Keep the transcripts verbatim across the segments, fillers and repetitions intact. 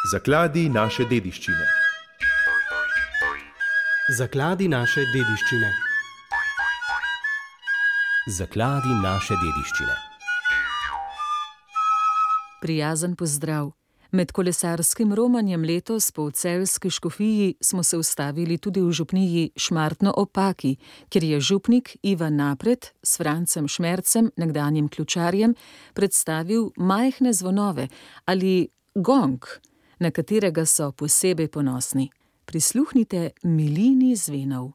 Zakladi naše dediščine. Zakladi naše dediščine. Zakladi naše dediščine. Prijazen pozdrav. Med kolesarskim romanjem letos po Celjski škofiji smo se ustavili tudi v župniji Šmartno ob Paki, kjer je župnik Ivan Napret s Francem Šmercem, nekdanjim ključarjem, predstavil majhne zvonove ali gong, na katerega so posebej ponosni. Prisluhnite milini zvenov.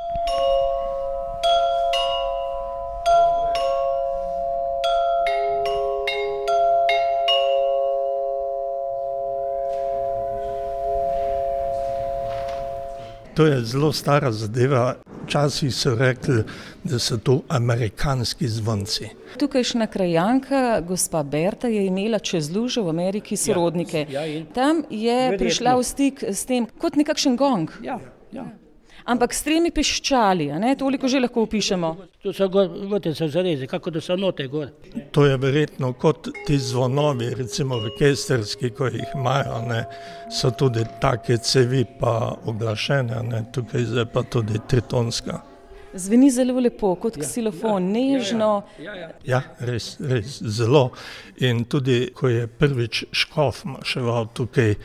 To je zelo stara zadeva. Včasih so rekli, da so to amerikanski zvonci. Tukajšnja krajanka, gospa Berta, je imela čez lužo v Ameriki sorodnike. Ja, ja, Tam je Verjetno. prišla v stik s tem kot nekakšen gong. Ja, ja. Ampak s tremi piščali, a ne? Toliko že lahko opišemo. To so gor, vidite, so zarezi, kako da so note gor. To je verjetno kot ti zvonovi, recimo orkesterski, ko jih imajo, ne, so tudi take cevi pa oglašene, ne, tukaj zdaj pa tudi tritonska. Zveni zelo lepo, kot ksilofon, nežno. Ja, ja. Ja, res, res, zelo. In tudi, ko je prvič škof maševal tukaj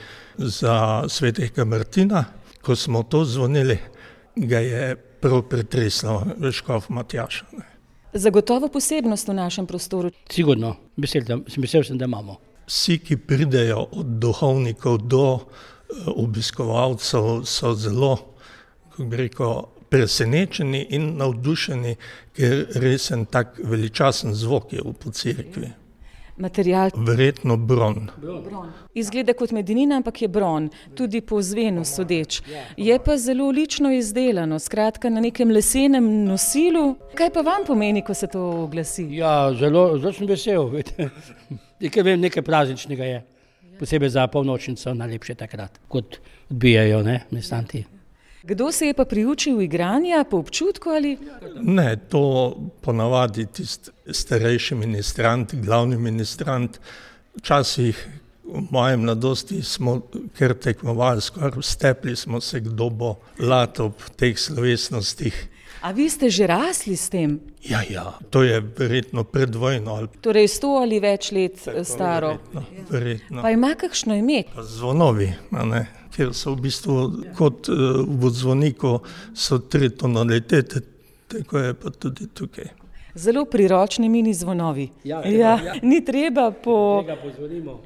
za svetega Martina, ko smo to zvonili, ga je prav pretreslo škof Matjaša. Ne. Zagotovo posebnost v našem prostoru. Sigurno, mislil, da, mislil sem, da imamo. Vsi, ki pridejo od duhovnikov do eh, obiskovalcev, so zelo, kako bi rekel, presenečeni in navdušeni, ker res en tak veličasen zvok je po cerkvi. Material Verjetno bron. izgleda kot medenina, ampak je bron, tudi po zvenu sodeč. Je pa zelo lično izdelano, skratka na nekem lesenem nosilu. Kaj pa vam pomeni, ko se to oglasi? Ja, zelo, zelo sem vesel, veste. Nekaj vem, nekaj prazničnega je. Posebej za polnočnico najlepše takrat, kot odbijajo, ne, mestanti. Kdo se je pa priučil igranja po občutku ali? Ne, to ponavadi tist starejši ministrant, glavni ministrant. Včasih v mojem mladosti smo kar tekmovali, skoraj stepli smo se, kdo bo lat ob teh slovesnostih. A vi ste že rasli s tem? Ja, ja, to je verjetno pred vojno ali Torej sto ali več let staro. verjetno, verjetno. Pa ima kakšno ime? Pa zvonovi, a ne, ker so v bistvu kot uh, v zvoniku so tri tonalitete, tako je pa tudi tukaj. Zelo priročni mini zvonovi. Ja, ja, ja. ni treba po... Tega pozvonimo.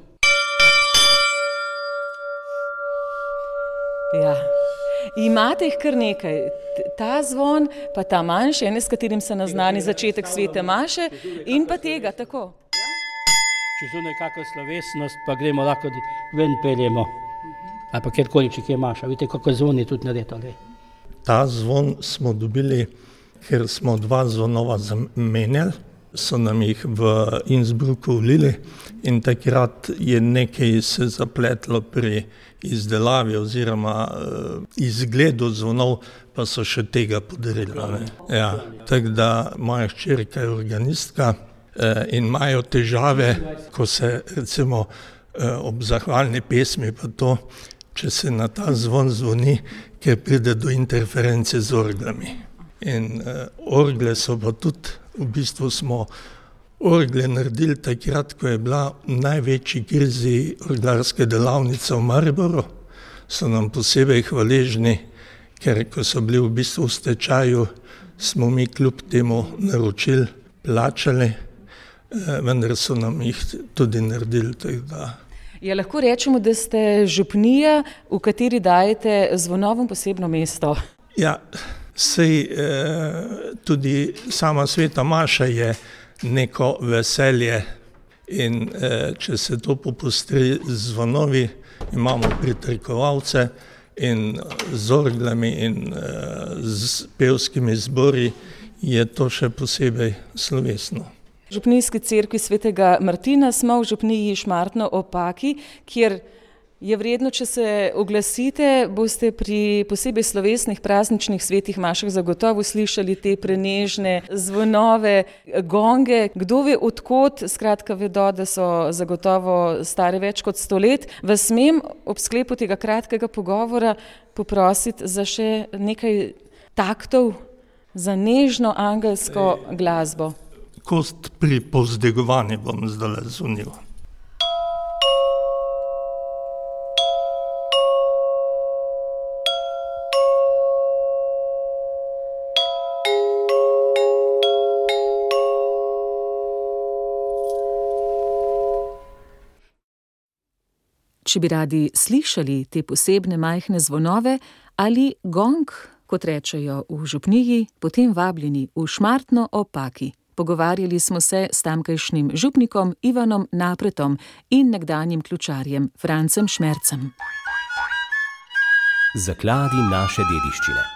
Ja. Imate jih kar nekaj. T- Ta zvon, pa ta manjši, ene, s katerim se naznani začetek svete maše, in pa tega, tako. Če so nekako slovesnost, pa gremo lahko ven peljemo. Ali pa kjerkoli, če kje maša. Vidite, kako zvoni tudi naredili. Ta zvon smo dobili, ker smo dva zvonova zamenjali, so nam jih v Innsbrucku vlili in takrat je nekaj se zapletlo pri izdelavi oziroma uh, izgledu zvonov, pa so še tega podarili. Ne. Ja, tako da moja hčerka je organistka uh, in imajo težave, ko se recimo uh, ob zahvalni pesmi pa to, če se na ta zvon zvoni, ker pride do interference z orglami. In uh, orgle so pa tudi, v bistvu smo orgle naredili takrat, ko je bila v največji krizi orglarske delavnice v Mariboru. So nam posebej hvaležni, ker ko so bili v bistvu v stečaju, smo mi kljub temu naročili, plačali, eh, vendar so nam jih tudi naredili. Tako da. Ja, lahko rečemo, da ste župnija, v kateri dajete zvonovom posebno mesto. Ja, sej eh, tudi sama sveta maša je neko veselje in eh, če se to popustri z zvonovi, imamo pritrkovalce in z orglami in eh, z pevskimi zbori je to še posebej slovesno. V župnijski cerkvi svetega Martina smo v župniji Šmartno ob Paki, kjer Je vredno, če se oglasite, boste pri posebej slovesnih prazničnih svetih mašah zagotovo slišali te prenežne zvonove, gonge. Kdo ve odkot, skratka vedo, da so zagotovo stare več kot sto let. Vas smem ob sklepu tega kratkega pogovora poprositi za še nekaj taktov, za nežno angelsko glasbo. Kost pri povzdigovanju bom zdaj zunil. Če bi radi slišali te posebne majhne zvonove ali gong, kot rečejo v župniji, potem vabljeni v Šmartno ob Paki. Pogovarjali smo se s tamkajšnjim župnikom Ivanom Napretom in nekdanjim ključarjem Francem Šmercem. Zakladi naše dediščine.